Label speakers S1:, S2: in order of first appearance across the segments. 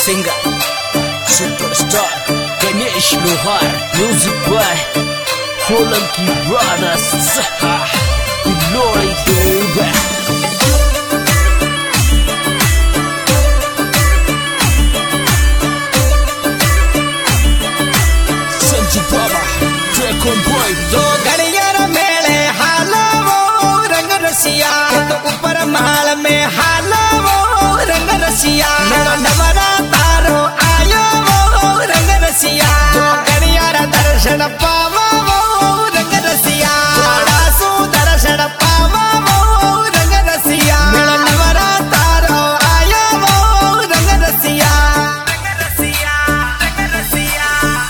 S1: singer, superstar Ganesh Lohar, music by Solanki Brothers. Glory back. Sanju Baba, Dragon Boy.
S2: जो घड़ियार मेले हाला वो रंग रसिया, तो ऊपर माल में हाला वो रंग रसिया, नवरा तारो आयो वो रंग रसिया, जो घड़ियार दर्शन पावा वो रंग रसिया, सु दर्शन पावा वो रंग रसिया, नवरा तारो आयो वो रंग रसिया, रंग रसिया, रंग रसिया।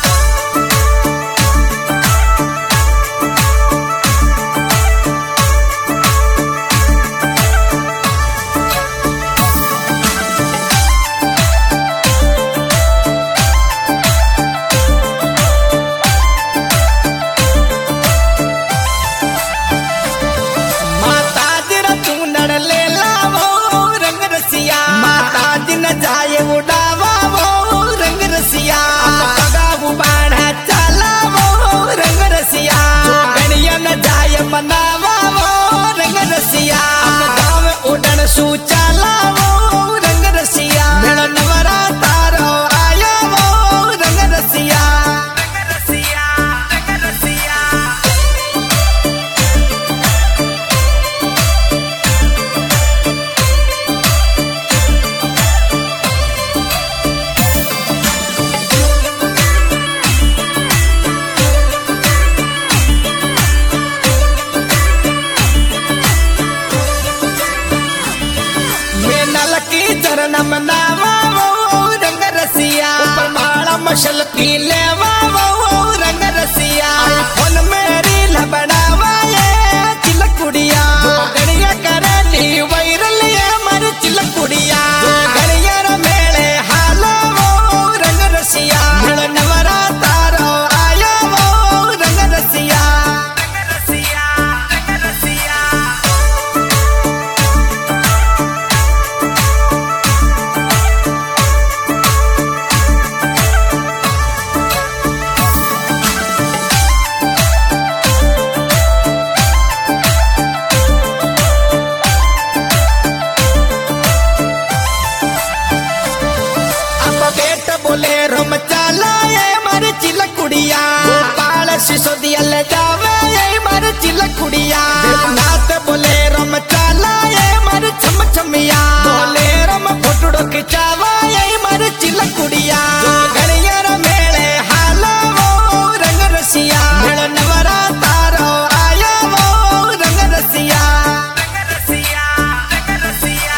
S2: माता दिन जाए उड़ावा वो रंग रसिया, पगाऊ बाढ़ा चला वो रंग रसिया, गणिया न जाए मनावा वो रंग रसिया, गाँव उड़न सू चला वो रंग रसिया, नवरा तारो आया वो रंग रसिया, रंग रसिया, रंग रसिया। चरणम नावा वो रंग रसिया, ऊपर माला मशल पी लेवा वो रंग रसिया, फोन मेरी लबड़ावा ये चिलकुड़िया, गड़िया करेली वायरल ये मर चिलकुड़िया, गड़िया मेले हाला वो रंग रसिया, नवरा तारो आया वो रंग रसिया, रंग रसिया, रंग रसिया। बोलेरो मचाला ये मर चिलकुड़िया, गोपाल सिसोदिया ले जावे ये मर चिलकुड़िया, नाथ बोलेरो मचाला ये मर छम छमिया, बोलेरो में फोटो खिंचावा ये मर चिलकुड़िया, घड़ियार मेले हाला वो रंग रसिया, नवरा तारो आया वो रंग रसिया, रंग रसिया, रंग रसिया।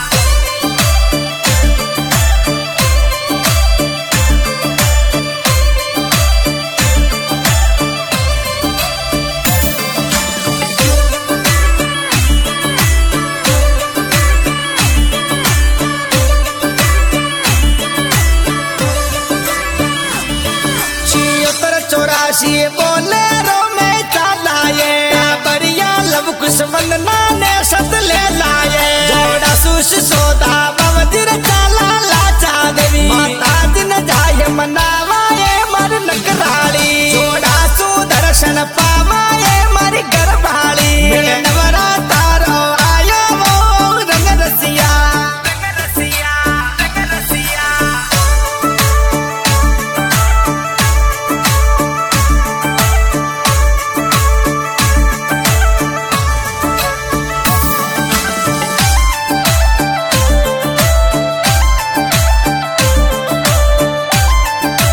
S2: चौरासी बोलेरो में चलाए, बढ़िया लव कुछ वंदना ने सत ले लाए, जोड़ा सुश सोदा बवदिर चला लाचा देवी, माता दिन जाए मनावाए मर नकराली, जोड़ा सु दर्शन पावाए मर गरबाली, नवरा तारो आया वो रंग रसिया, रंग रसिया, रंग रसिया।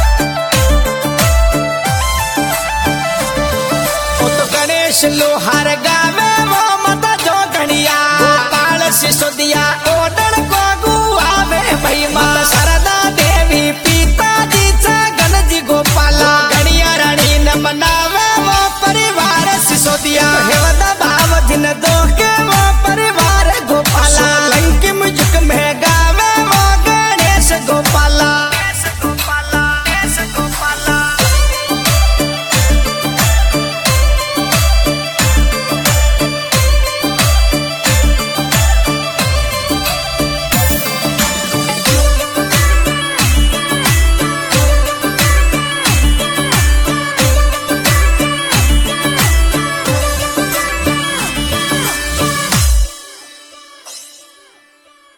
S2: लोहार